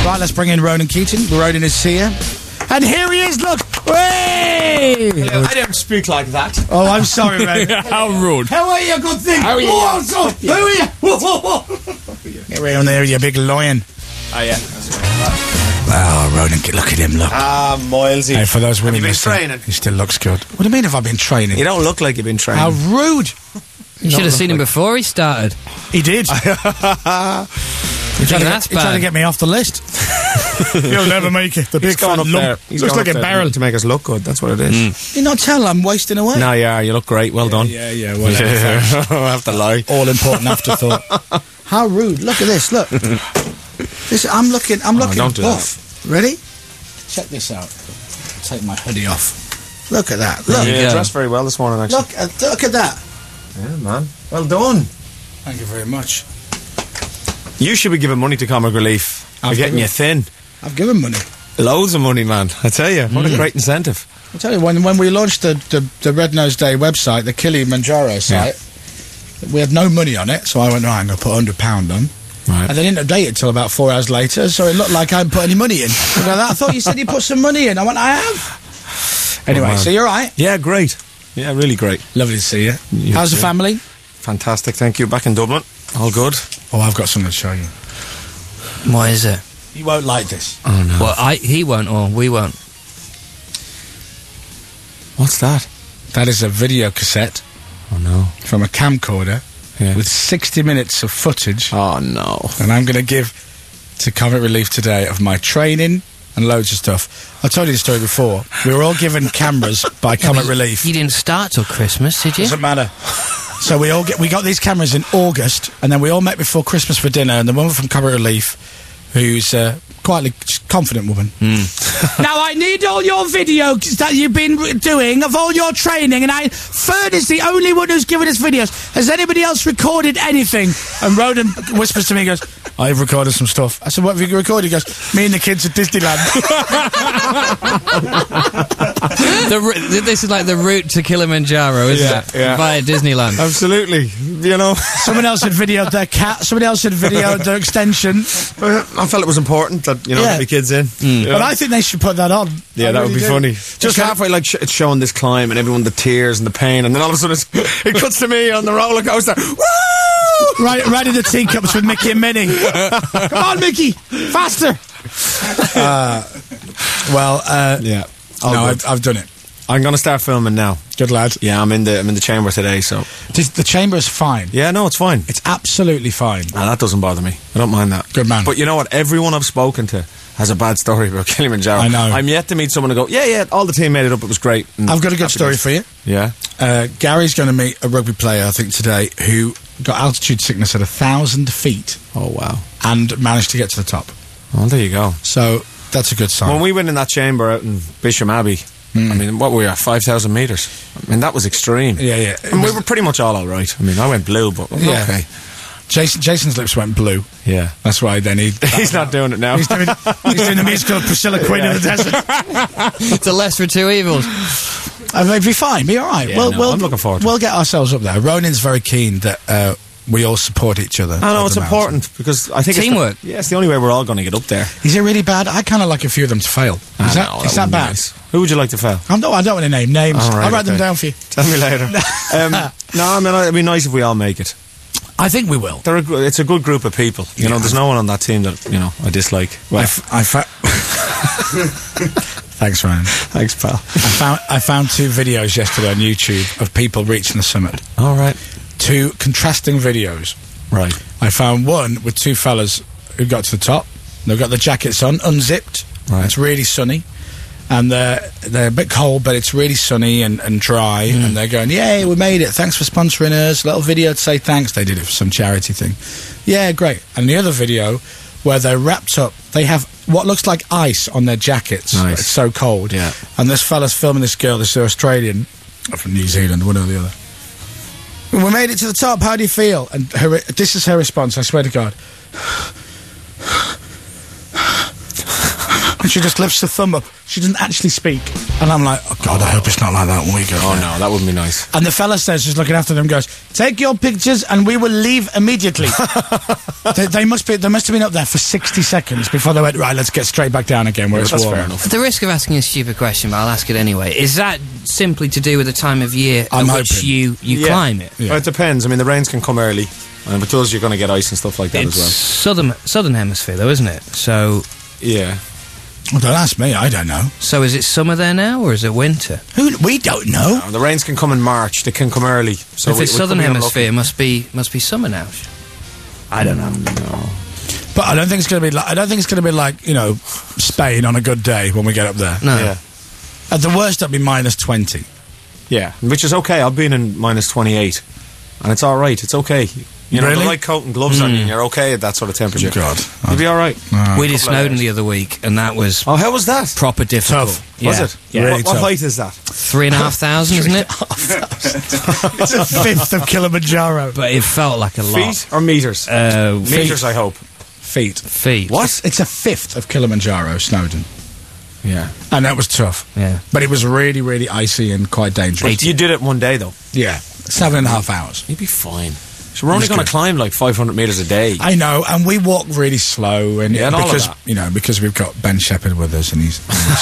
Right, let's bring in Ronan Keating. Ronan is here. And here he is, look! Hey! I don't speak like that. Oh, I'm sorry, Ronan. How rude. How are you, good thing? How are you? Who are you? Whoa. Get around there, you big lion. Oh, yeah. Oh, Ronan, look at him, look. Milesy. Hey, for those women Have you been listening, training? he still looks good. What do you mean have I been training? You don't look like you've been training. How rude! You should have seen him before he started. He did. He tried to get me off the list. You'll never make it. The big fat lump. He's looks going like up a there barrel. to make us look good. That's what it is. You not tell I'm wasting away. No, you look great. Well done. Yeah, whatever. I have to lie. All important afterthought. How rude! Look at this. Look. This. I'm looking don't do buff. Ready? Check this out. Take my hoodie off. Look at that. Look. You dressed very well this morning, actually. Look at that. Yeah, man. Well done. Thank you very much. You should be giving money to Comic Relief. They're getting you thin. I've given money. Loads of money, man. I tell you, what a great incentive. I tell you, when we launched the Red Nose Day website, the Kilimanjaro site, we had no money on it, so I went, I'm going to put £100 on. Right. And they didn't update it till about 4 hours later, so it looked like I hadn't put any money in. I thought you said you put some money in. I went, I have. Anyway, so you're right. Yeah, great. Yeah, really great. Lovely to see you. How's the family? Fantastic, thank you. Back in Dublin. All good. Oh, I've got something to show you. What is it? You won't like this. Oh, no. Well, he won't, or we won't. What's that? That is a video cassette Oh, no. from a camcorder Yeah. with 60 minutes of footage. Oh, no. And I'm going to give to Comic Relief today of my training and loads of stuff. I told you the story before. We were all given cameras by Comic Relief. You didn't start till Christmas, did you? Doesn't matter. So we got these cameras in August, and then we all met before Christmas for dinner, and the woman from Comic Relief, who's quite a confident woman. Now I need all your videos that you've been doing of all your training, and Fern is the only one who's given us videos. Has anybody else recorded anything? And Ronan whispers to me, he goes, I've recorded some stuff. I said, what have you recorded? He goes, me and the kids at Disneyland. This is like the route to Kilimanjaro, isn't it? Yeah. Via Disneyland. Absolutely. You know. Someone else had videoed their cat. Somebody else had videoed their extension. I felt it was important that, get the kids in. But I think they should put that on. Yeah, that would be funny. Just halfway, like, it's showing this climb and everyone, the tears and the pain, and then all of a sudden it cuts to me on the roller coaster. Woo! Right in the teacups with Mickey and Minnie. Come on, Mickey! Faster! Yeah. I've done it. I'm going to start filming now. Good lad. Yeah, I'm in the chamber today, so. The chamber's fine. Yeah, no, it's fine. It's absolutely fine. Nah, that doesn't bother me. I don't mind that. Good man. But you know what? Everyone I've spoken to has a bad story about Kilimanjaro. I know. I'm yet to meet someone who go, yeah, all the team made it up, it was great. And I've got a good story for you. Yeah? Gary's going to meet a rugby player, I think, today, who got altitude sickness at 1,000 feet. Oh, wow. And managed to get to the top. Well, there you go. So, that's a good sign. When we went in that chamber out in Bisham Abbey, I mean, what were we at? 5,000 metres? I mean, that was extreme. Yeah. And we were pretty much all right. I mean, I went blue, but okay. Jason's lips went blue. Yeah. That's why then He's not doing it now. He's doing the musical of Priscilla Quinn in the desert. It's a lesser of two evils. It'll be fine. Be all right. Yeah, I'm looking forward to it. We'll get ourselves up there. Ronan's very keen that we all support each other. I know, it's important because I think teamwork. It's the only way we're all going to get up there. Is it really bad? I kind of like a few of them to fail. Is that would bad? be nice. Who would you like to fail? I don't want to name names. All right, I'll write them down for you. Tell me later. No, I mean, it'd be nice if we all make it. I think we will. It's a good group of people. You know, there's no one on that team that, I dislike. Well, Thanks, Ryan. Thanks, pal. I found 2 videos yesterday on YouTube of people reaching the summit. All right. 2 contrasting videos. Right. I found one with 2 fellas who got to the top. They've got the jackets on, unzipped. Right. It's really sunny. And they're a bit cold, but it's really sunny and dry. And they're going, yay, we made it. Thanks for sponsoring us. A little video to say thanks. They did it for some charity thing. Yeah, great. And the other video where they're wrapped up, they have what looks like ice on their jackets. Nice. It's so cold. Yeah. And this fella's filming this girl, this Australian, or from New Zealand, one or the other. We made it to the top. How do you feel? And this is her response, I swear to God. And she just lifts her thumb up. She doesn't actually speak. And I'm like, oh God, I hope it's not like that when we go. Oh there. no, that wouldn't be nice. And the fella says, just looking after them, goes, take your pictures and we will leave immediately. they must have been up there for 60 seconds before they went, right, let's get straight back down again where it's That's warm. fair enough. At the risk of asking a stupid question, but I'll ask it anyway. Is that simply to do with the time of year I'm at which hoping. you Yeah. climb it? Yeah. Well, it depends. I mean, the rains can come early, and if it does, you're going to get ice and stuff like that It's as well. southern hemisphere, though, isn't it? So Yeah. Well, don't ask me, I don't know. is it summer there now, or is it winter? We don't know. The rains can come in March. They can come early. So If it's we southern could be hemisphere, must be summer now. I don't know. No. But I don't think it's going to be like, Spain on a good day when we get up there. No. Yeah. At the worst, it'll be minus 20. Yeah, which is okay. I've been in minus 28, and it's all right. It's okay. You know, Really? the light coat and gloves on you, and you're okay at that sort of temperature. God. You'll be all right. We did Couple of Snowdon hours. the other week, and that was Oh, how was that? proper difficult. Tough. Yeah. Was it? Yeah. Really What tough. height is that? 3,500, isn't it? It's a fifth of Kilimanjaro. But it felt like a lot. Feet or meters? Meters, I hope. Feet. Feet. What? It's a fifth of Kilimanjaro, Snowdon. Yeah. And that was tough. Yeah. But it was really, really icy and quite dangerous. But you did it one day, though. Yeah. 7.5 hours. You'd be fine. So we're only That's going to good. climb like 500 metres a day. I know, and we walk really slow, and Yeah, and all of because that. because we've got Ben Shepherd with us, and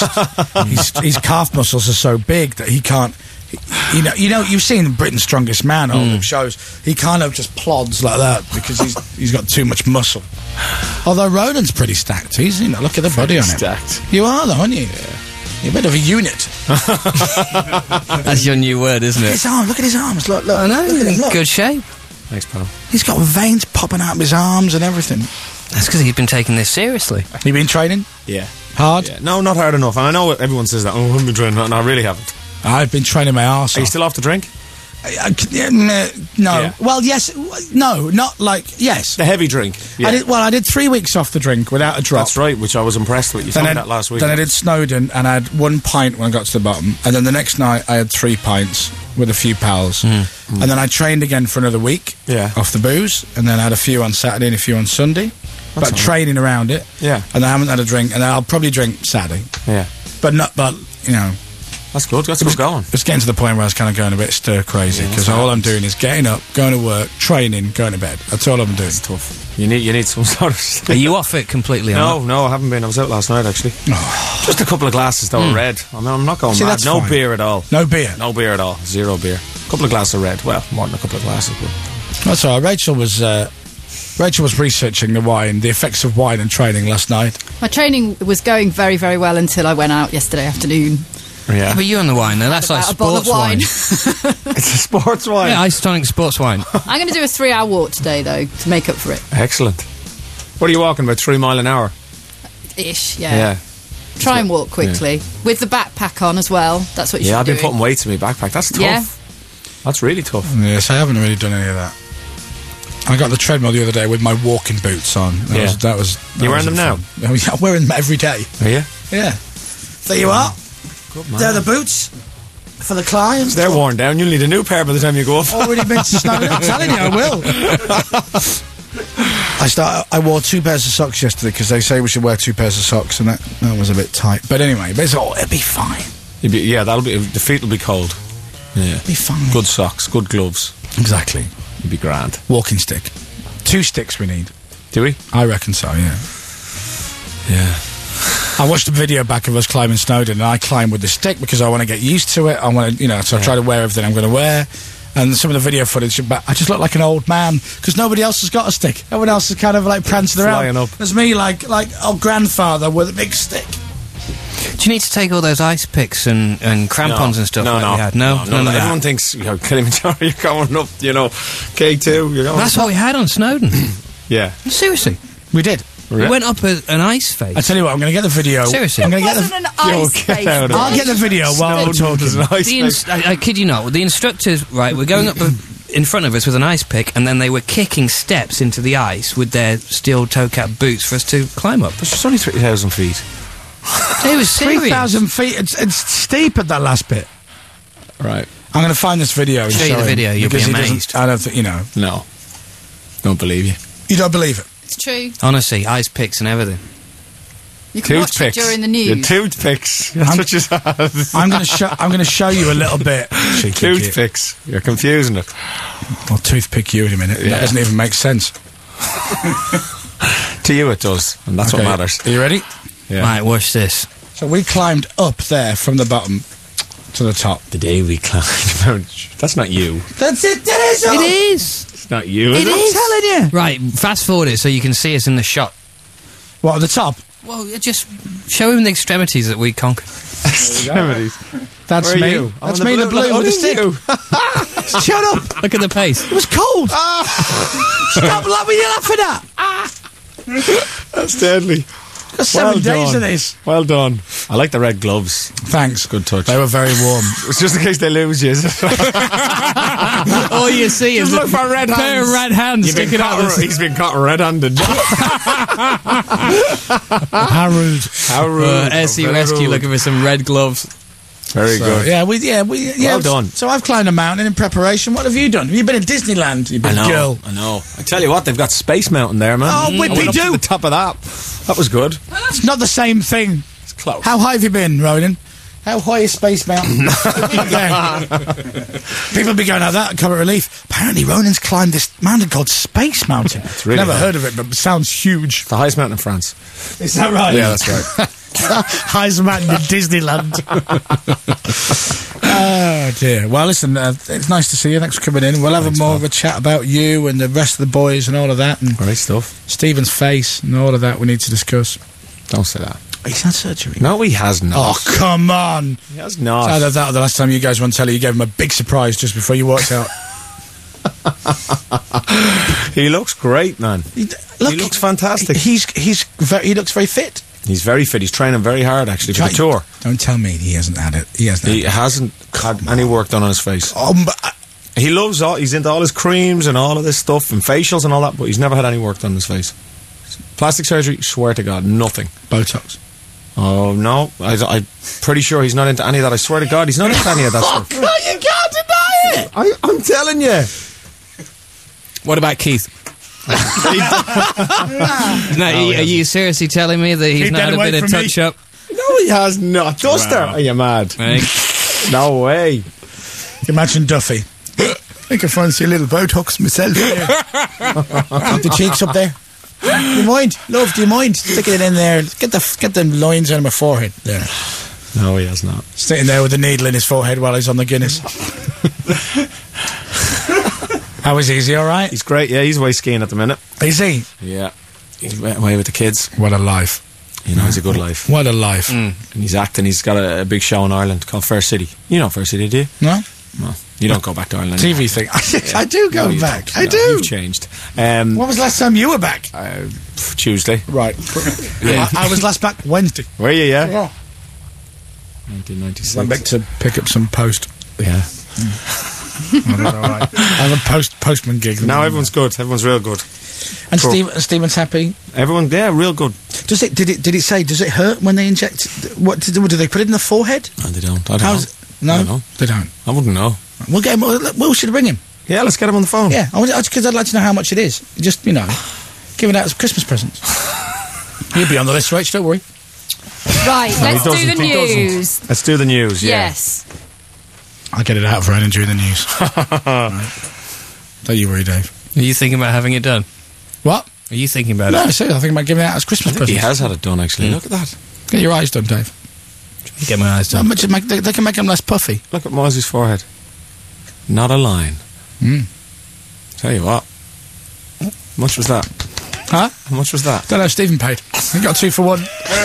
his calf muscles are so big that he can't. You've seen Britain's Strongest Man, all them shows. He kind of just plods like that because he's got too much muscle. Although Roland's pretty stacked, look at the body on him. Stacked. You are though, aren't you? You're a bit of a unit. That's your new word, isn't it? His arms, look at his arms. Look, I know. Look at him, look. Good shape. Thanks, pal. He's got veins popping out of his arms and everything. That's because he's been taking this seriously. You been training Yeah. hard? Yeah. No, not hard enough. And I know everyone says that. Oh, I haven't been training. No, I really haven't. I've been training my arse Are you off. still off the drink? No. Yeah. Well, yes. No, not like yes. The heavy drink. Yeah. I did 3 weeks off the drink without a drop. That's right, which I was impressed with. You told me that last week. Then I did Snowdon, and I had 1 pint when I got to the bottom, and then the next night I had 3 pints with a few pals, and then I trained again for another week Yeah. off the booze, and then I had a few on Saturday and a few on Sunday, but all right. training around it. Yeah. And I haven't had a drink, and I'll probably drink Saturday, Yeah. but That's good. That's good going. it's getting to the point where I was kind of going a bit stir crazy Yeah, because that's all what I'm doing is getting up, going to work, training, going to bed. That's all I'm doing. It's tough. You need some sort of... Are you off it completely? or not? No, I haven't been. I was out last night, actually. Oh, Just a couple of glasses, though, of red. I mean, I'm not going See, mad. that's No fine. beer at all. no beer. No beer at all. Zero beer. A couple of glasses of red. Well, more than a couple of glasses, but... That's all right. Rachel was researching the effects of wine and training last night. My training was going very, very well until I went out yesterday afternoon. Yeah. But you on the wine, though. That's like About a bottle of sports wine. It's a sports wine. Yeah, isotonic sports wine. I'm going to do a 3-hour walk today, though, to make up for it. Excellent. What are you walking, about 3 mile an hour? Ish, yeah. Try and walk quickly. With the backpack on as well. That's what you should Yeah, I've be been doing. putting weights in my backpack. That's tough. Yeah. That's really tough. Yes, I haven't really done any of that. I got the treadmill the other day with my walking boots on. That was You wearing them now? Oh, yeah, I'm wearing them every day. Are you? Yeah. There you are. Good man. They're the boots for the clients. They're worn down. You'll need a new pair by the time you go off. Already been to Snowdon. I'm telling you, I will. I wore 2 pairs of socks yesterday because they say we should wear 2 pairs of socks, and that was a bit tight. But anyway, it'll be fine. Yeah, the feet will be cold. Yeah. It'll be fine. Good socks, good gloves. Exactly. You'll be grand. Walking stick. 2 sticks we need. Do we? I reckon so, yeah. Yeah. I watched a video back of us climbing Snowdon, and I climb with the stick because I want to get used to it. I want to, so I try to wear everything I'm going to wear. And some of the video footage, I just look like an old man because nobody else has got a stick. Everyone else is kind of like prancing Flying around. up. There's me, like old grandfather with a big stick. Do you need to take all those ice picks and crampons and stuff No, like no. we had? No, none of that. Everyone thinks, Kilimanjaro, you're going up, K2, you're going That's what we had on Snowdon. Yeah. Seriously. We did. We went up an ice face. I tell you what, I'm going to get the video. Seriously? I'm going It to get wasn't the. an ice get face. out of it. I'll get the video while we're talking. I kid you not, the instructors, right, were going up in front of us with an ice pick, and then they were kicking steps into the ice with their steel toe cap boots for us to climb up. It's just only 3,000 feet. It was serious. 3,000 feet. It's steep at that last bit. Right. I'm going to find this video. And Show you the him, video, you'll be because he doesn't- amazed. I don't think No. Don't believe you. You don't believe it. It's true. Honestly, ice picks and everything. You can watch it during the news. Your toothpicks. That's what you said. I'm going to show you a little bit. Toothpicks. You're confusing it. I'll toothpick you in a minute. Yeah. That doesn't even make sense. To you it does, and that's what matters. Are you ready? Yeah. Right, watch this. So we climbed up there from the bottom to the top. The day we climbed Mount... That's not you. That's it. That is It is. It's not you, It is is. I'm telling you. Right, fast forward it so you can see us in the shot. What, at the top? Well, just show him the extremities that we conquered. Extremities. That's Where are me. you? That's I'm me in the blue oh, with a is stick. you? Shut up. Look at the pace. It was cold. Stop laughing. You're laughing at. That's deadly. Got 7 days of this. Well done. I like the red gloves. Thanks. Good touch. They were very warm. It's just in case they lose you. All you see is Just a look for red pair of hands. red hands sticking out of the... He's been caught red-handed. How rude. How rude. SE Very Rescue rude. looking for some red gloves. Very good. Yeah, Well done. So I've climbed a mountain in preparation. What have you done? Have you been in Disneyland? You I big know. girl. I know. I tell you what, they've got Space Mountain there, man. Oh, whippy I went up do. to the top of that. That was good. It's not the same thing. It's close. How high have you been, Ronan? How high is Space Mountain? People be going, that Comet Relief. Apparently, Ronan's climbed this mountain called Space Mountain. really Never high. heard of it, but it sounds huge. The highest mountain in France. Is that right? Yeah, that's right. Highest mountain in Disneyland. Oh, dear. Well, listen, it's nice to see you. Thanks for coming in. We'll have more of a chat about you and the rest of the boys and all of that. And Great stuff. Stephen's face and all of that we need to discuss. Don't say that. He's had surgery. No, he has not. Oh, come on. He has not. So that the last time you guys were on telly, you gave him a big surprise just before you walked out. He looks great, man. He looks fantastic. He looks very fit. He's very fit. He's training very hard, actually, for the tour. Don't tell me he hasn't had it. He hasn't. He hasn't had any work done on his face. But, He loves he's into all his creams and all of this stuff and facials and all that, but he's never had any work done on his face. Plastic surgery, swear to God, nothing. Botox. Oh, no. I'm pretty sure he's not into any of that. I swear to God, he's not into any of that stuff. You can't deny it. I'm telling you. What about Keith? No, are you seriously telling me that he's Keep not that had a away bit of from me. touch-up? No, he has not. Duster. Are you mad? Right? No way. Imagine Duffy. I can fancy a little Botox myself. Keep the cheeks up there. Do you mind? Love, do you mind? Stick it in there. Get the lines on my forehead. There. No, he has not. Sitting there with a needle in his forehead while he's on the Guinness. How is he? Is he all right? He's great. Yeah, he's away skiing at the minute. Is he? Yeah. He's away with the kids. What a life. You know, he's a good life. What a life. And he's acting. He's got a big show in Ireland called Fair City. You know Fair City, do you? No? No. You don't go back to Ireland anymore. TV thing. I do go No, you back. don't. I No, do. You've changed. When was the last time you were back? Tuesday. Right. I was last back Wednesday. Were you, yeah? Yeah. 1996. Went back to pick up some post. Yeah. I have a postman gig. Now everyone's good. Everyone's real good. And Cool. Stephen's happy. Everyone, yeah, real good. Did it say? Does it hurt when they inject? What do they put it in the forehead? No, they don't. I don't How's know. no, I don't know. they don't. I wouldn't know. We'll get him. We should bring him. Yeah, let's get him on the phone. Yeah, because I'd like to know how much it is. Just give it out as Christmas presents. He'll be on the list, Rach. Don't worry. Right, let's do the He doesn't. news. Let's do the news. Yeah. Yes. I'll get it out for Ronan during the news. Right. Don't you worry, Dave. Are you thinking about having it done? What? Are you thinking about No, it? I think about giving it out as Christmas He presents. has had it done, actually. Look at that. Get your eyes done, Dave. Get my eyes done. They can make them less puffy. Look at Mosey's forehead. Not a line. Tell you what. How much was that? Huh? How much was that? Don't know. Stephen paid. He got 2 for 1.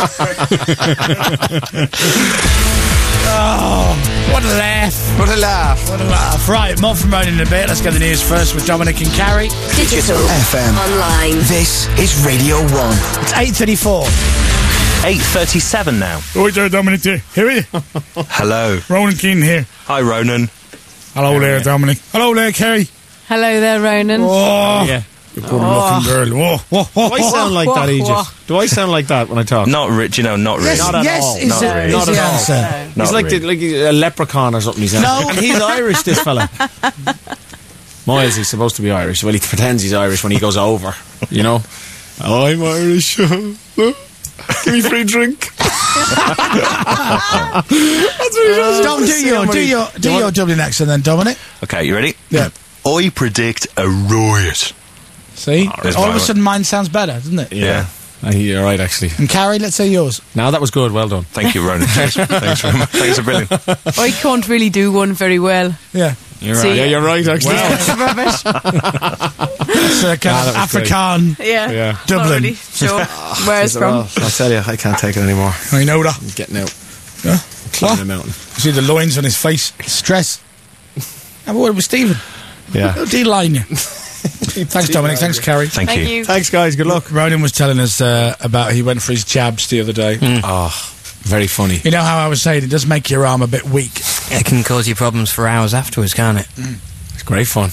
Oh, what a laugh. What a laugh. What a laugh. Right, more from Ronan in a bit. Let's get the news first with Dominic and Carrie. Digital FM. Online. This is Radio 1. It's 8:34. 8:37 now. Oh, there, Dominic. Here are you? Hello. Ronan Keane here. Hi, Ronan. Hello there, Dominic. Hello there, Carrie. Hello there, Ronan. Oh, Yeah. you good-looking girl. Whoa, whoa, whoa, Do I sound like that, Aegis? Do I sound like that when I talk? Not rich, not really. Yes, Not at yes, all. is Not the, really. is Not the at all. answer. Not He's like really. like a leprechaun or something. He's No. he's Irish, this fella. Miles, he's supposed to be Irish. Well, he pretends he's Irish when he goes over, you know. I'm Irish. Give me free drink. That's what he does. Dom, do your Dublin accent then, Dominic. Okay, you ready? Yeah. I predict a riot. See? there's All of a my- sudden mine sounds better, doesn't it? Yeah. You're right, actually. And Carrie, let's say yours. Now that was good. Well done. Thank you, Ronan. Cheers. Thanks very much. Thanks for brilliant. I can't really do one very well. Yeah. You're See? right. Yeah, you're right, actually. It's rubbish. It's a kind of that was great. Afrikaan. Yeah. Yeah. Not Dublin. really sure where it's from. I'll tell you, I can't take it anymore. I know that. I'm getting out. Yeah. Climbing What? the mountain. You see the lines on his face. Stress. Have a word with Stephen. Yeah. He'll D-line you. Thanks, Dominic. Thanks, Carrie. Thank you. Thanks, guys. Good luck. Ronan was telling us about he went for his jabs the other day. Oh, very funny. You know how I was saying it does make your arm a bit weak. It can cause you problems for hours afterwards, can't it? It's great fun.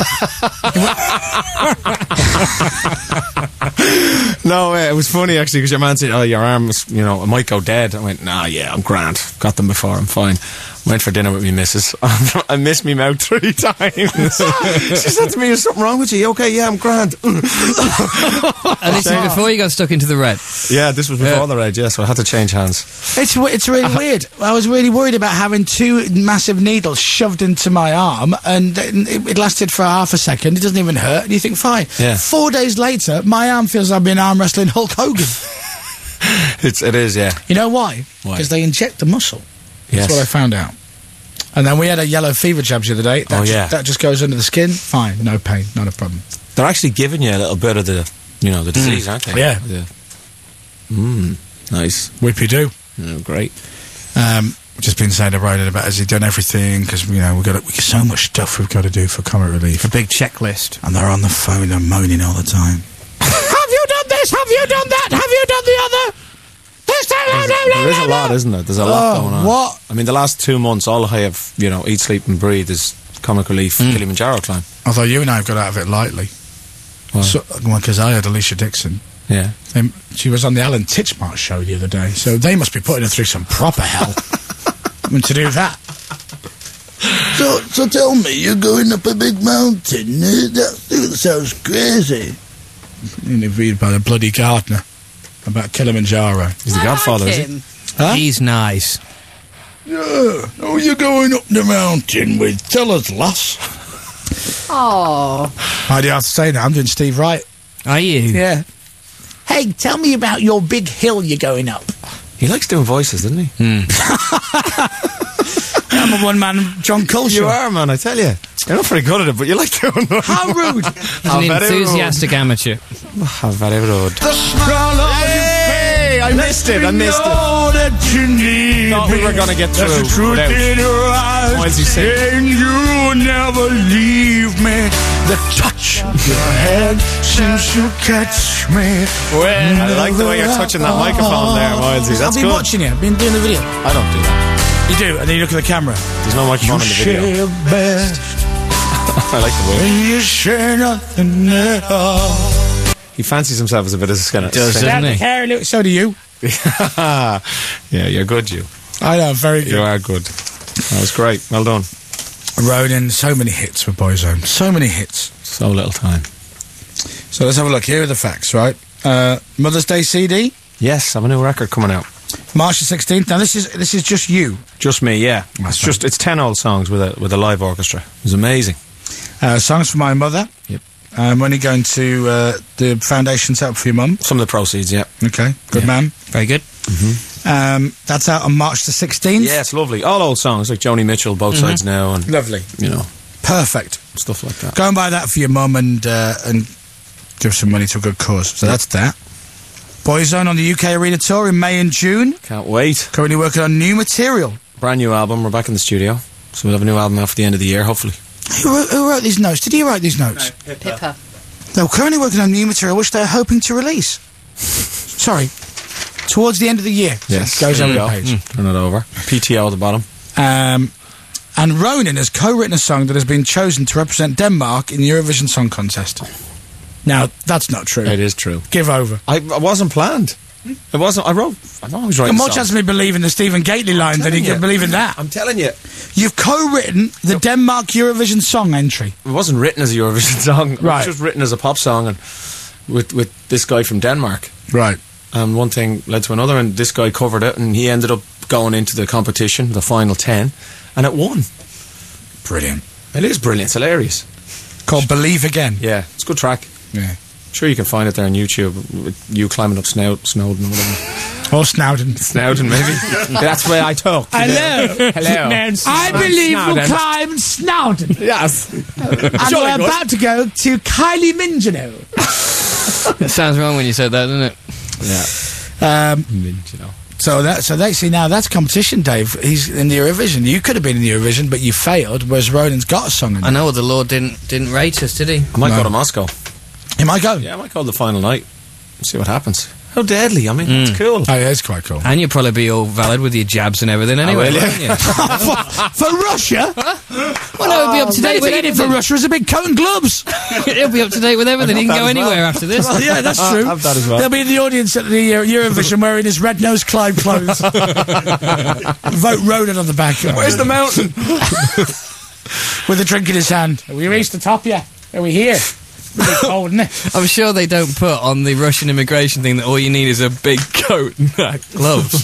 No, it was funny actually because your man said, "Oh, your arm was, it might go dead." I went, "Nah, yeah, I'm grand. Got them before. I'm fine." Went for dinner with me missus. I missed me mouth 3 times. She said to me, "Is something wrong with you? Okay, yeah, I'm grand." And this is before you got stuck into the red. Yeah, this was before the red. Yeah, so I had to change hands. It's really weird. I was really worried about having 2 massive needles shoved into my arm, and it lasted for half a second. It doesn't even hurt, and you think, fine. Yeah. 4 days later, my arm feels like I've been arm wrestling Hulk Hogan. It is, yeah. You know why? Why? Because they inject the muscle. Yes. That's what I found out. And then we had a yellow fever jabs the other day. That just goes under the skin. Fine, no pain, not a problem. They're actually giving you a little bit of the, the disease, aren't they? Yeah. Nice. Whippy do. Oh, great. Just been saying to Ronan about has he done everything because we got so much stuff we've got to do for Comic Relief, A big checklist. and they're on the phone and moaning all the time. Have you done this? Have you done that? Have you done the other? This time, There is a lot, isn't there? There's a lot going on. What? I mean, the last 2 months, all I have, eat, sleep, and breathe is Comic Relief Kilimanjaro climb. Although you and I have got out of it lightly. Why? Because I had Alicia Dixon. Yeah. She was on the Alan Titchmarsh show the other day, so they must be putting her through some proper hell to do that. So tell me, you're going up a big mountain. That sounds crazy. Interviewed by the bloody gardener about Kilimanjaro. He's the Godfather, is he? Huh? He's nice. Yeah. Oh, you're going up the mountain with. Tell us, lass. Oh, Why do you have to say that? I'm doing Steve Wright. Are you? Yeah. Hey, tell me about your big hill you're going up. He likes doing voices, doesn't he? I'm a one-man John Culshaw. You are, man, I tell you. You're not very good at it, but you like doing them. How rude. He's an enthusiastic amateur. How very rude. Hey, I missed it. Thought we were going to get through without Milesy singing. And you never leave me. The touch of your hand seems to catch me. I like the way you're touching that microphone there, Milesy. I've That's been good. watching you. I've been doing the video. I don't do that. You do, and then you look at the camera. There's no microphone in the video. Share best, I like the way. and you share nothing at all. He fancies himself as a bit of a skinner. Does, doesn't he? So do you. Yeah, you're good, you. I know, very You good. are good. That was great. Well done. Ronan, so many hits with Boyzone. So many hits. So little time. So let's have a look. Here are the facts, right? Mother's Day CD, Yes, I have a new record coming out. March the 16th. Now, this is just you. Just me, yeah. It's 10 old songs with a live orchestra. It was amazing. Songs for my mother. Yep. I'm only going to the foundation set up for your mum. Some of the proceeds, yeah. Okay, good Yeah. man. Very good. That's out on March the 16th. Yeah, it's lovely. All old songs like Joni Mitchell, Both Sides Now, and Lovely. stuff Perfect. like that. Go and buy that for your mum and give some money to a good cause. So that's that. Boyzone on the UK Arena Tour in May and June. Can't wait. Currently working on new material. Brand new album. We're back in the studio, so we'll have a new album out for the end of the year, hopefully. Who wrote these notes? Did you write these notes? Pippa. They're currently working on new material which they're hoping to release. Sorry. Towards the end of the year. Yes, Goes there over you the go. page. Turn it over. PTO at the bottom. And Ronan has co-written a song that has been chosen to represent Denmark in the Eurovision Song Contest. Now, that's not true. It is true. Give over. I wasn't planned. It wasn't. I'm always writing And more songs. chance of me believing the Stephen Gately line than you telling can you. believe in that. I'm telling you, You've co-written the Denmark Eurovision Song entry. it wasn't written as a Eurovision song. It Right. was just written as a pop song, and with this guy from Denmark. Right. and one thing led to another, and this guy covered it, and he ended up going into the competition, the final 10, and it won. Brilliant. It is brilliant. It's hilarious. Called Believe Again. Yeah, it's a good track. Yeah. Sure, you can find it there on YouTube. With you climbing up Snowden or whatever. Or Snowden. Snowden, maybe. That's where I talk. Hello. Hello. I believe we'll climb Snowden. Yes. And we're about to go to Kylie Minogue. It sounds wrong when you said that, doesn't it? Yeah. So that's now that's competition, Dave. He's in the Eurovision. You could have been in the Eurovision, but you failed. Whereas Ronan's got a song in I it. know the Lord didn't rate us, did he? I might No. go to Moscow. You might go. Yeah, I might go the final night. See what happens. How deadly. I mean, it's cool. Oh, yeah, it's quite cool. And you'll probably be all valid with your jabs and everything anyway. will you? won't you? For Russia? Well, no, it'll be up to date with Anything in it for everything. Russia is a big coat and gloves. It'll be up to date with everything. He can go anywhere after this. Well, yeah, that's true. have that as well. They'll be in the audience at the Eurovision wearing his red-nosed Clyde clothes. Vote Ronan on the back. Where's the mountain? With a drink in his hand. Have we reached the top yet? Are we here? Really cold, isn't it? I'm sure they don't put on the Russian immigration thing that all you need is a big coat and gloves.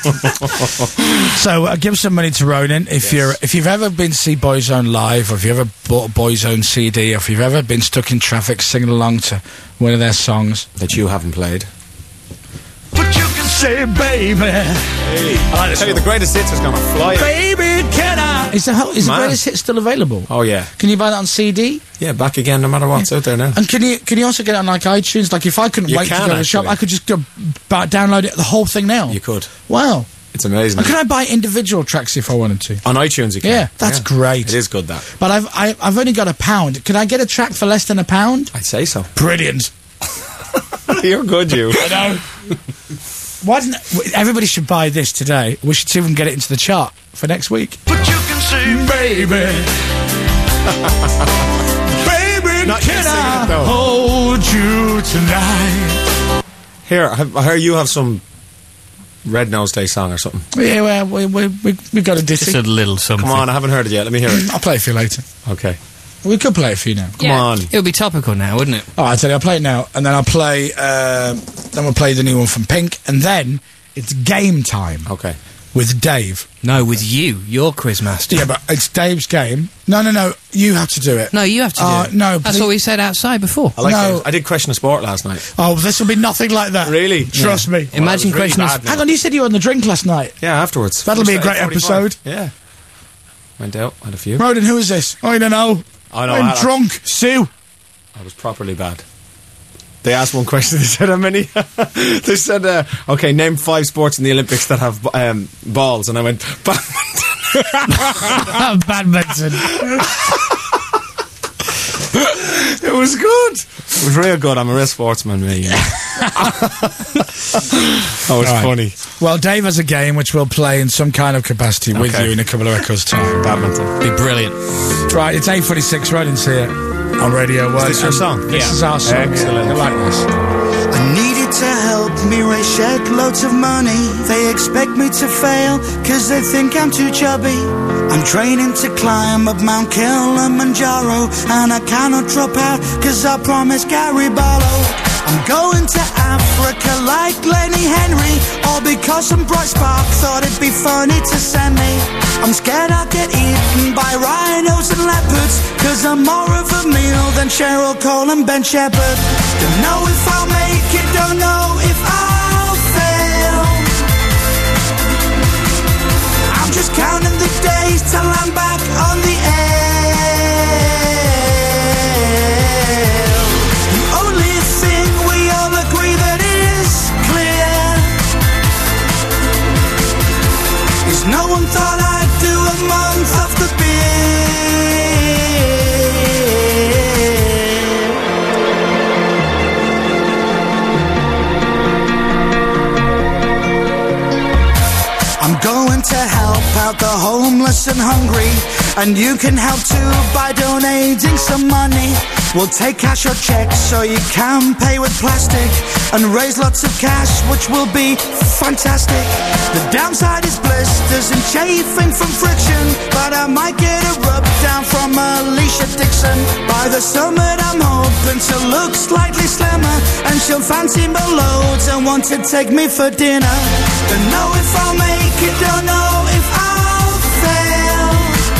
So give some money to Ronan if you've ever been to see Boyzone live, or if you ever bought a Boyzone CD, or if you've ever been stuck in traffic singing along to one of their songs. That you haven't played. But you can say, baby. I tell you, the greatest hits is going to fly. Baby, can I? Is the Man. greatest hit still available? Oh yeah, Can you buy that on CD? yeah. Back again, no matter what's out there now. And can you also get it on like iTunes? Like if I couldn't You wait to can, go to the shop, actually. I could just go download it, the whole thing now. You could. Wow. It's amazing. And can I buy individual tracks if I wanted to? On iTunes, you can. Yeah, that's great. It is good, that. But I've only got £1. Can I get a track for less than £1? I'd say so. Brilliant. You're good, you. I know. Why didn't everybody should buy this today? We should see if we can get it into the chart for next week. But you can say, baby. Baby, Not you can singing I it, though. hold you tonight? Here, I hear you have some Red Nose Day song or something. Yeah, well, we got a Just ditty. a little something. Come on, I haven't heard it yet. Let me hear it. I'll play it for you later. Okay. We could play it for you now. Come on. It'll be topical now, wouldn't it? All right, I tell you, I'll play it now, and then I'll play. Then we'll play the new one from Pink, and then it's game time Okay. with Dave. No, with you. You're quizmaster. Yeah, but it's Dave's game. No, you have to do it. No, you have to do it. No, That's please. what we said outside before. I like No. it. I did Question of Sport last night. Oh, this will be nothing like that. Really? Trust me. Imagine Well, it was really question bad. Hang on, you said you were on the drink last night. Yeah, afterwards. That'll be a great 8:45. episode. Yeah. Went out, had a few. Roden, who is this? I don't know. I know. I'm drunk. Sue. I was properly bad. They asked one question. They said how many. They said, "Okay, name 5 sports in the Olympics that have balls." And I went, Badminton. "It was good. It was real good. I'm a real sportsman, me." Yeah. That was Right. funny. Well, Dave has a game which we'll play in some kind of capacity with Okay. you in a couple of records' time. Badminton. Be brilliant. Right, it's 8:46. Roden's here on Radio 1. this your and song? This Yeah. is our song. Excellent. Yeah, I like this. I needed to help me raise shed loads of money. They expect me to fail, cause they think I'm too chubby. I'm training to climb up Mount Kilimanjaro, and I cannot drop out, cause I promised Gary Barlow. I'm going to Africa like Lenny Henry, all because some bright spark thought it'd be funny to send me. I'm scared I'll get eaten by rhinos and leopards, cause I'm more of a meal than Cheryl Cole and Ben Shepherd. Don't know if I'll make it, don't know if I'll fail. I'm just counting the days till I'm back on the air. The only thing we all agree that is clear is no one thought I'd do a month off the beer. I'm going to help out the homeless and hungry, and you can help too by donating some money. We'll take cash or checks so you can pay with plastic and raise lots of cash, which will be fantastic. The downside is blisters and chafing from friction, but I might get a rub down from Alicia Dixon. By the summer I'm hoping to look slightly slimmer, and she'll fancy me loads and want to take me for dinner. Don't know if I'll make it, don't know if I'll fail.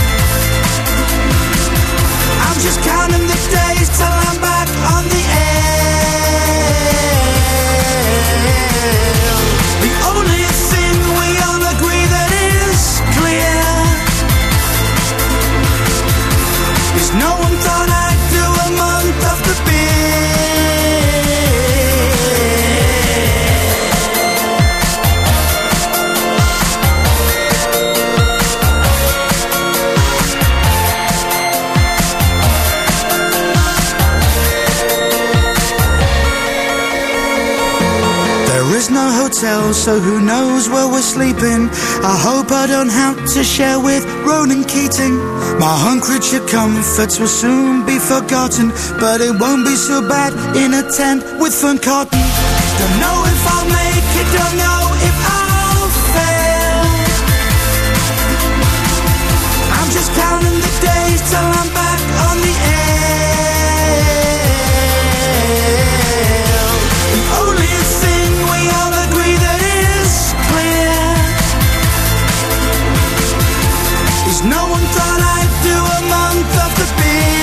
I'm just counting the days till I'm back on the air. The only thing we all agree that is clear is no one thought I'd do a month of the There is no hotel, so who knows where we're sleeping. I hope I don't have to share with Ronan Keating. My home creature comforts will soon be forgotten, but it won't be so bad in a tent with fern cotton. Don't know if I'll make it, don't know if I'll fail. I'm just counting the days till I'm back on the air. The only thing we all agree that is clear is no one thought I'd do a month of the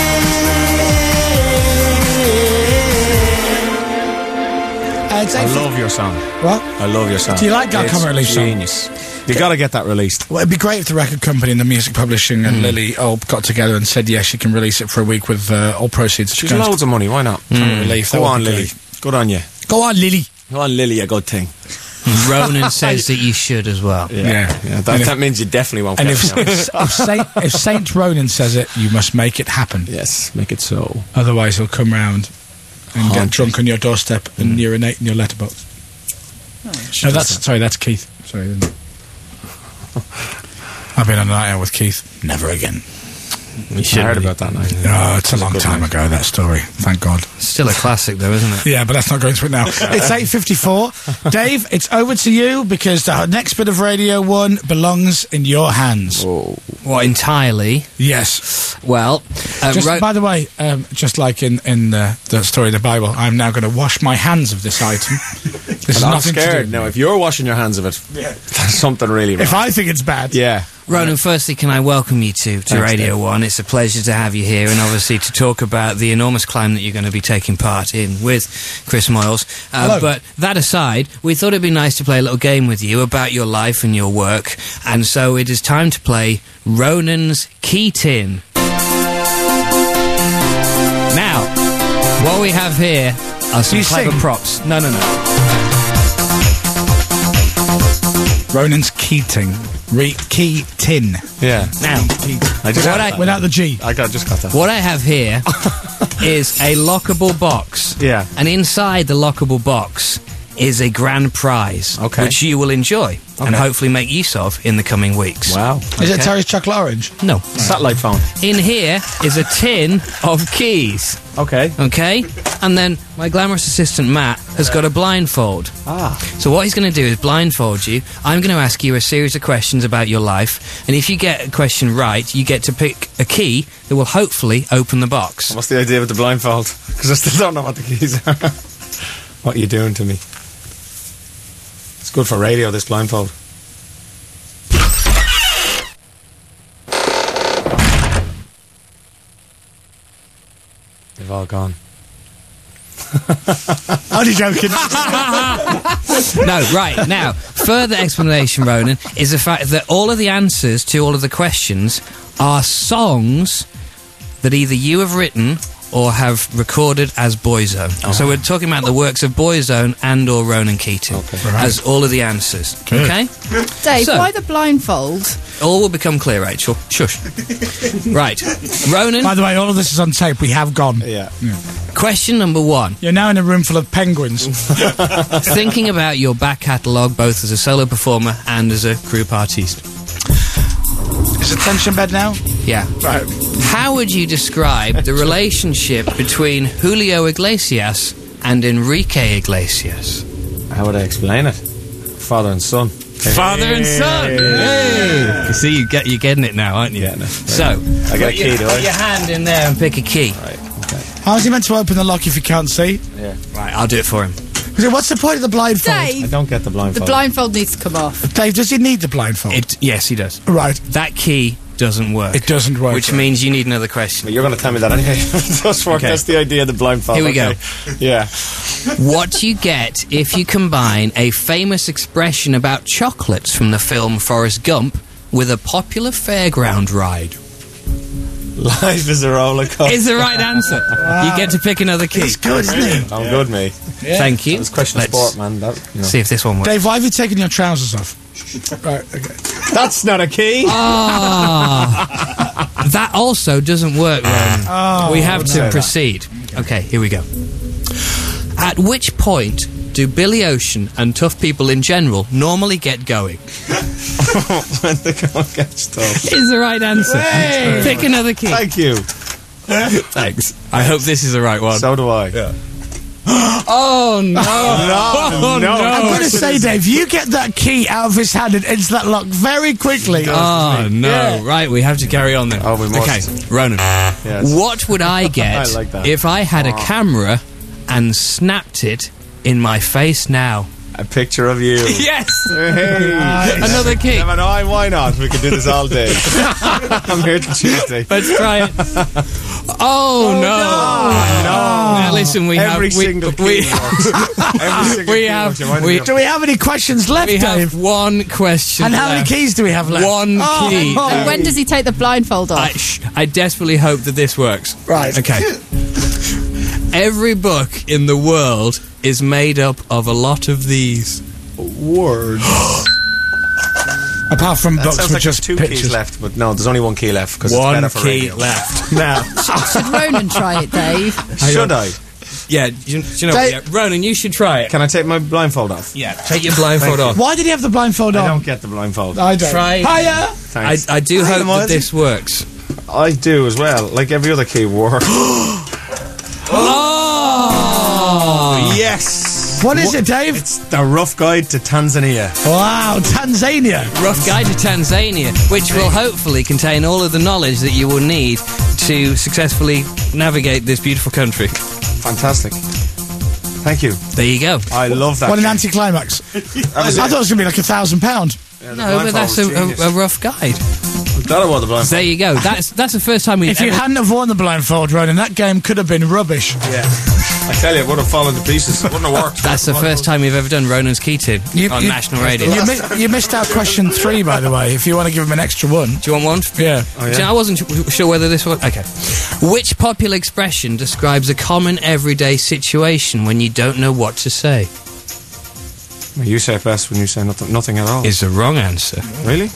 I love your song. What? I love your song. Do you like that It's cover release song? genius. You got to get that released. Well, it'd be great if the record company and the music publishing and Lily all got together and said, yes, you can release it for a week with all proceeds. She's loads of money. Why not? Relief. Go on, Lily. Good on you. Go on, Lily. Go on, Lily. A good thing. Ronan says that you should as well. Yeah. That means you definitely won't And get me. if Saint Ronan says it, you must make it happen. Yes, make it so. Otherwise, he'll come round and get Haunting. drunk on your doorstep and urinate in your letterbox. No, that's Keith. Sorry. I've been on a night out with Keith. Never again. I heard about that night. Oh, it's a long good time night. ago, that story. Thank God. Still a classic, though, isn't it? Yeah, but let's not go into it now. It's 8:54. Dave, it's over to you because the next bit of Radio 1 belongs in your hands. What, entirely? Yes. Well, By the way, just like in the story of the Bible, I'm now going to wash my hands of this item. This is I'm nothing to scared. do. No, if you're washing your hands of it, there's something really wrong. If I think it's bad. Yeah. Ronan, firstly, can I welcome you to Radio 1? It's a pleasure to have you here, and obviously to talk about the enormous climb that you're going to be taking part in with Chris Moyles. But that aside, we thought it'd be nice to play a little game with you about your life and your work, and so it is time to play Ronan's Key Tin. Now, what we have here are some You clever sing? props. No. Ronan's Keating. Keatin. Yeah. Now, I just Without the G. just got that. what I have here is a lockable box. Yeah. And inside the lockable box is a grand prize, Okay. which you will enjoy and hopefully make use of in the coming weeks. Wow. Is it Okay. Terry's Chocolate Orange? No. Satellite phone. In here is a tin of keys, Okay. okay? And then my glamorous assistant, Matt, has got a blindfold. So what he's going to do is blindfold you. I'm going to ask you a series of questions about your life, and if you get a question right, you get to pick a key that will hopefully open the box. What's the idea with the blindfold? Because I still don't know what the keys are. What are you doing to me? It's good for radio, this blindfold. They've all gone. Only joking. No, right, now, further explanation, Ronan, is the fact that all of the answers to all of the questions are songs that either you have written or have recorded as Boyzone. So we're talking about the works of Boyzone and or Ronan Keating as all of the answers. Okay? Dave, So- why the blindfold? All will become clear, Rachel. Shush. Right. Ronan, By the way, all of this is on tape. We have gone. Yeah. question number 1. You're now in a room full of penguins. Thinking about your back catalogue both as a solo performer and as a group artiste. Is the tension bed now? Yeah. Right. How would you describe the relationship between Julio Iglesias and Enrique Iglesias? How would I explain it? Father and son. Father and son. Hey. You see, you're getting it now, aren't you? Getting it. So, I got a key, do I? Put your hand in there and pick a key. Right, okay. How's he meant to open the lock if he can't see? Yeah. Right, I'll do it for him. What's the point of the blindfold? I Dave, don't get the the blindfold. blindfold needs to come off. Dave, does he need the blindfold? Yes, he does. Right. That key doesn't work. It doesn't work. Which means you need another question. But you're going to tell me that anyway. It does work. Okay. That's the idea of the blindfold. Here we go. Yeah. What do you get if you combine a famous expression about chocolates from the film Forrest Gump with a popular fairground ride? Life is a roller coaster. Is the right answer. You get to pick another key. He's good, isn't he? I'm good, mate. Thank you. It's question of Let's sport, man. That, see if this one works. Dave, why have you taken your trousers off? Right, okay. That's not a key. That also doesn't work, Ron. We have to proceed. Okay, here we go. At which point do Billy Ocean and tough people in general normally get going? When the going gets tough. Is the right answer. Hey! Pick another key. Thank you. Thanks. I hope this is the right one. So do I. Yeah. Oh no! No. I'm going to say, Dave, you get that key out of his hand and into that lock very quickly. Oh no! Yeah. Right, we have to carry on then. Oh, we must. Okay, Ronan. Yes. What would I get I like that. if I had a camera and snapped it in my face now? A picture of you. Yes. Hey. Another key. Never know, why not? We could do this all day. I'm here till Tuesday. Let's try it. Oh no! Now listen, we Every have single key works. Every single we key have works. You mind we, me? Do we have any questions left, we Dave? have one question. And how many left. keys do we have left? One key. And when does he take the blindfold off? I desperately hope that this works. Right. Okay. Every book in the world is made up of a lot of these Words. Apart from That books sounds with like just two pictures. keys left, but no, there's only one key left because it's One better for key radio. left. Now, Should Ronan try it, Dave? should I? Yeah, you know what? Yeah, Ronan, you should try it. Can I take my blindfold off? Yeah, take your blindfold off. Why did he have the blindfold I on? don't get the blindfold. I don't. Try. Hiya! Thanks. I do Hi, hope that Miles. this works. I do as well. Like every other key works. Oh! Yes. What is it, Dave? It's the Rough Guide to Tanzania. Wow, Tanzania. Rough Guide to Tanzania, which will hopefully contain all of the knowledge that you will need to successfully navigate this beautiful country. Fantastic. Thank you. There you go. I love that. What an anticlimax. I thought it was going to be like £1,000. Yeah, the No, but blindfold that's was genius. a rough guide. That about the blindfold. There you go. That's the first time we've If you ever... hadn't have worn the blindfold, Ronan, that game could have been rubbish. Yeah. I tell you, it would have fallen to pieces. It wouldn't have worked. That's the first time we've ever done Ronan's Key Tip on national radio. You missed out question 3, by the way, if you want to give him an extra one. Do you want one? Yeah. Oh, yeah? See, I wasn't sure whether this was... Okay. Which popular expression describes a common everyday situation when you don't know what to say? Well, you say it best when you say nothing at all. Is the wrong answer. Really?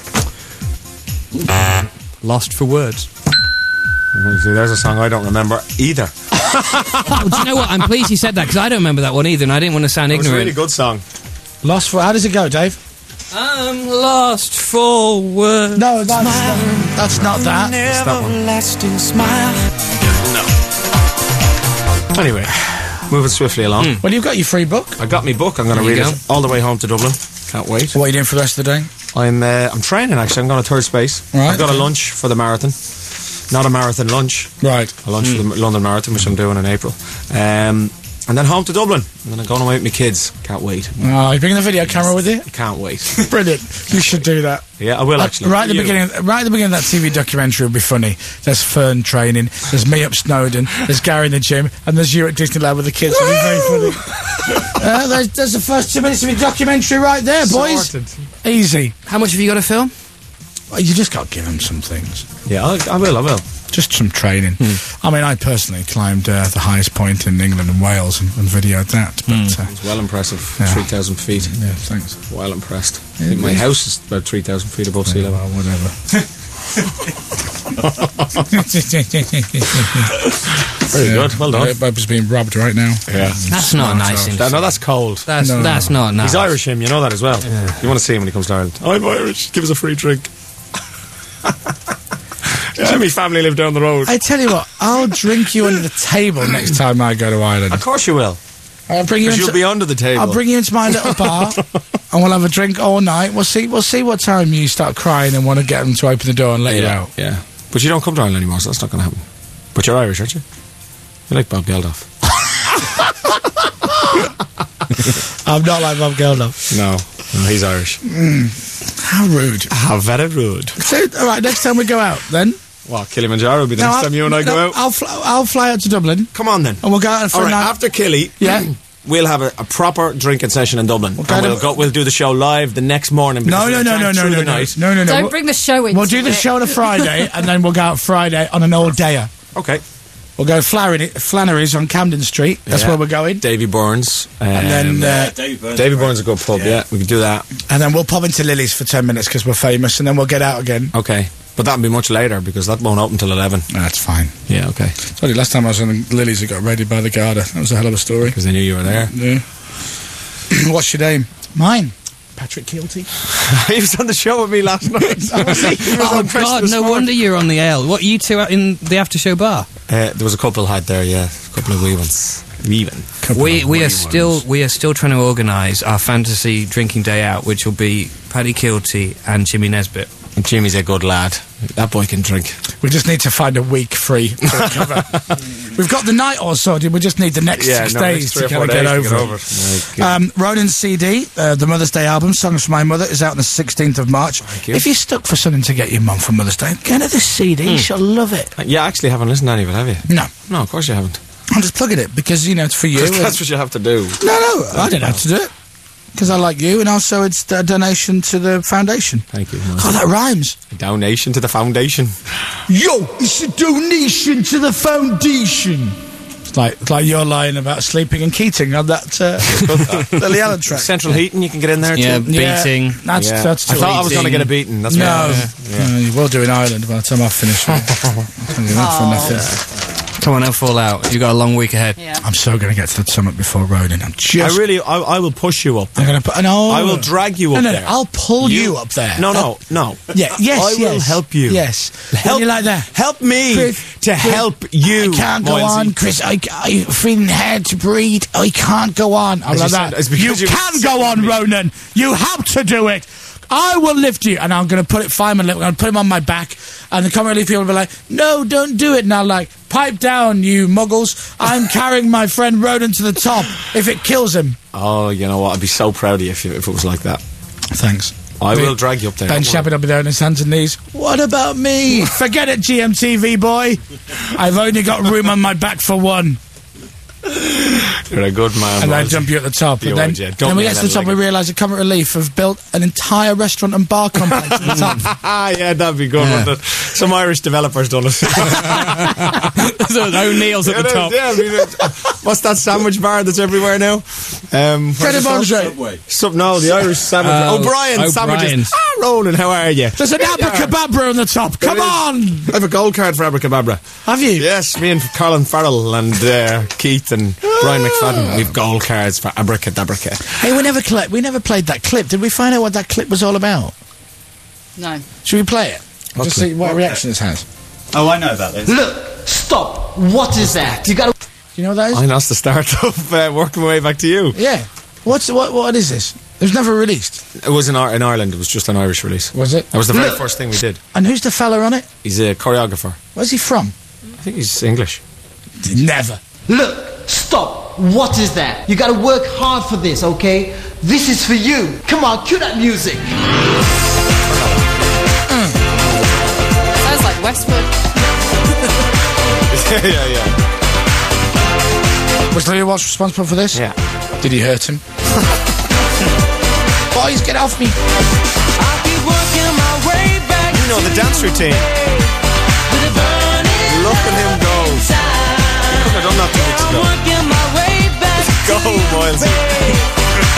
Lost for words. See, there's a song I don't remember either. Oh, do you know what? I'm pleased you said that because I don't remember that one either, and I didn't want to sound It was a ignorant. really good song. Lost for... How does it go, Dave? I'm lost for words. No, that's not that. It's that one. Everlasting smile. Anyway, moving swiftly along. Well, you've got your free book. I got my book. I'm going to There you read go. it all the way home to Dublin. Can't wait. What are you doing for the rest of the day? I'm training actually. I'm going to third space. Right, I've got a okay. lunch for the marathon. Not a marathon lunch. Right. A lunch for the London Marathon, which I'm doing in April. And then home to Dublin. And then I'm going away with my kids. Can't wait. Oh, you bringing the video camera with you? Can't wait. Brilliant. You should do that. Yeah, I will actually. Right at the You. beginning, of that TV documentary will be funny. There's Fern training. There's me up Snowdon. There's Gary in the gym, and there's you at Disneyland with the kids. It'll be very funny. There's the first 2 minutes of your documentary right there, boys. Sorted. Easy. How much have you got to film? Well, you just got to give them some things. Yeah, I will. Just some training. I mean, I personally climbed the highest point in England and Wales and videoed that. But It's well impressive. Yeah. 3,000 feet. yeah, thanks. Well impressed. I think my house is about 3,000 feet above sea level. Well, whatever. Very good. Well done. Bubba's being robbed right now. Yeah. That's not a nice thing. No, that's cold. That's not nice. He's Irish, him. You know that as well. You want to see him when he comes to Ireland. I'm Irish. Give us a free drink. Jimmy's family live down the road. I tell you what, I'll drink you under the table next time I go to Ireland. Of course you will. I'll bring you Because you'll be under the table. I'll bring you into my little bar, and we'll have a drink all night. We'll see what time you start crying and want to get them to open the door and let you out. Yeah. But you don't come to Ireland anymore, so that's not going to happen. But you're Irish, aren't you? You're like Bob Geldof. I'm not like Bob Geldof. No, he's Irish. How rude. How very rude. So, all right, next time we go out, then. Well, Kilimanjaro will be the next time you and I go out. I'll fly out to Dublin, Come on then. and we'll go out for All a right, night. after Killy, Yeah. we'll have a proper drinking session in Dublin. go And to- we'll do the show live the next morning. No, because no, we'll no, drink no, through no, the no, night. no, no, no. Don't bring the show in. We'll do the show on a Friday, and then we'll go out Friday on an all-dayer. Okay. We'll go Flannery's on Camden Street. That's Yeah. where we're going. Davy Burns. And then, Davy Burns is a good pub, yeah. We could do that. and then we'll pop into Lily's for 10 minutes because we're famous, and then we'll get out again. Okay. But that'll be much later because that won't open till 11. That's fine. Yeah, okay. Sorry, last time I was on Lily's, I got raided by the Garda. That was a hell of a story. Because they knew you were there. Yeah. What's your name? Mine. Patrick Keelty. He was on the show with me last night. Oh, God, no wonder you're on the L. What, you two out in the after-show bar? There was a couple had there, yeah. A couple of wee ones. We are still trying to organise our fantasy drinking day out, which will be Paddy Keelty and Jimmy Nesbitt. And Jimmy's a good lad. That boy can drink. We just need to find a week free to recover. We've got the night all sorted. We just need the next 6 days to kind of get over it. Ronan's CD, the Mother's Day album, Songs for My Mother, is out on the 16th of March. you. If you're stuck for something to get your mum for Mother's Day, get her this CD. She'll love it. You actually haven't listened to any of it, have you? No. No, of course you haven't. I'm just plugging it because, you know, it's for you. That's what you have to do. No, I didn't have to do it. Because I like you, and also it's a donation to the foundation. Thank you. Oh, that rhymes. Donation to the foundation. Yo, it's a donation to the foundation. It's like you're lying about sleeping and Keating on that Lily Allen track. Central heating, you can get in there Yeah, too. beating. That's I too thought I was easy. going to get a beating. That's No, right. you will do in Ireland by the time I finish. Come on, don't fall out. You've got a long week ahead. Yeah. I'm so going to get to the summit before Ronan. I will push you up. I'm going to put. No, I will drag you up no, there. I'll pull you up there. No. Yeah, yes, I will help you. Yes, Help you like that. Help me Chris, to help you. I can't go Moilsey. on, Chris. I'm feeling hard to breathe. I can't go on. I'm As like you that. said, it's because You you were can sick go of on, me. Ronan. You have to do it. I will lift you, and I'm going to put it Fireman. I'm going to put him on my back, and the Comic Relief people will be like, "No, don't do it." And I'm like, "Pipe down, you muggles! I'm carrying my friend Ronan to the top. If it kills him." Oh, you know what? I'd be so proud of you if it was like that. Thanks. I will drag you up there. Ben don't worry. Shabbat will be down on his hands and knees. What about me? Forget it, GMTV boy. I've only got room on my back for one. You're a good man. And I Moilsey. jump you at the top. You And then, would, yeah. Don't when we make get to the that top, we like it. realise that Comic Relief have built an entire restaurant and bar complex at the top. Yeah, that'd be good. Wouldn't it? Some Irish developers done it. O'Neill's at the top. Yeah, I mean, what's that sandwich bar that's everywhere now? Get him on straight. No, the Irish sandwich. O'Brien sandwiches. O'Brien's. Ronan, how are you? There's an abracadabra on the top. Come There is. on! I have a gold card for Abracadabra. Have you? Yes, me and Colin Farrell and Keith and Brian McFadden. We've gold cards for Abracadabra. Hey, we never played that clip. Did we find out what that clip was all about? No. Should we play it? What Just clip? see what reaction this has. Oh, I know about this. Look, stop. What is that? You gotta. Do you know what that is? I know, that's the start of working my way back to you. Yeah. What is this? It was never released. It was in Ireland. It was just an Irish release. Was it? That was the very first thing we did. And who's the fella on it? He's a choreographer. Where's he from? I think he's English. Never. Look, stop. What is that? You gotta work hard for this, okay? This is for you. Come on, cue that music. Sounds like Westwood. yeah. Was Leo Walsh responsible for this? Yeah. Did he hurt him? Boys, get off me. You know the dance routine. Look at him go. He couldn't have done that 2 weeks ago. Go, Moilsey.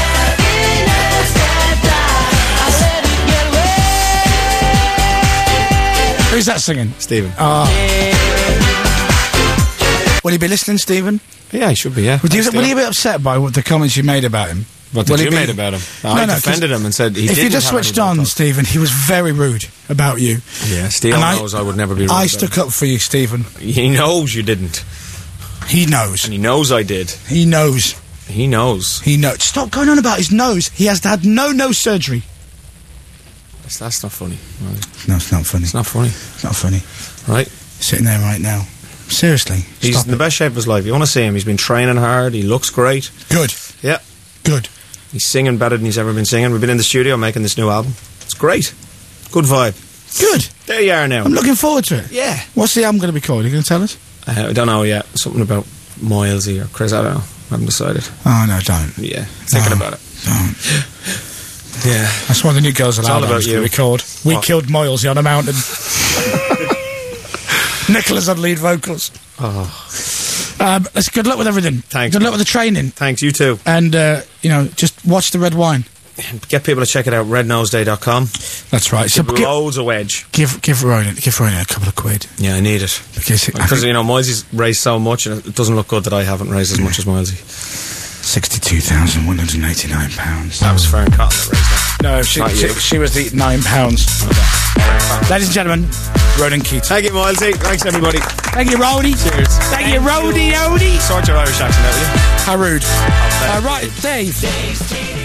Who's that singing? Stephen. Will he be listening, Stephen? Yeah, he should be, yeah. Will you Thanks, be a Stephen. bit upset by what the comments you made about him? What Will did he you be- made about him? No, I no, defended 'cause him and said he if didn't you just have any switched on, vocals. Stephen, he was very rude about you. Yeah, Steve And knows I would never be rude. I about stuck him. up for you, Stephen. He knows you didn't. He knows. And he knows I did. He knows. He knows. He knows. Stop going on about his nose. He has had no nose surgery. That's not funny. No, it's not funny. It's not funny. It's not funny. Right? Sitting there right now. Seriously. He's Stop in the best shape of his life. You want to see him. He's been training hard. He looks great. Good. Yeah. Good. He's singing better than he's ever been singing. We've been in the studio making this new album. It's great. Good vibe. Good. There you are now. I'm looking forward to it. Yeah. What's the album going to be called? Are you going to tell us? I don't know yet. Something about Milesy or Chris. I don't know. I haven't decided. Oh, no, don't. Yeah. Thinking about it. Don't. Yeah. That's one of the new Girls Aloud all about albums you. going to be called. We What? Killed Moylesy on a Mountain. Nicholas on lead vocals. Oh. Let's good luck with everything. Thanks. Good luck with the training. Thanks, you too. And, just watch the red wine. Get people to check it out, rednosday.com. That's right. So Give loads of wedge. give Ronan a couple of quid. Yeah, I need it. Because Milesy's raised so much and it doesn't look good that I haven't raised as much as Milesy. £62,189. That was Fern Cotton that raised that. No, Not you. she was the £9. Ladies and gentlemen, Ronan Keating. Thank you, Milesy. Thanks, everybody. Thank you, Rody. Cheers. Thank you, Rody. Sort your Irish accent out, will you? How rude. Right, Dave.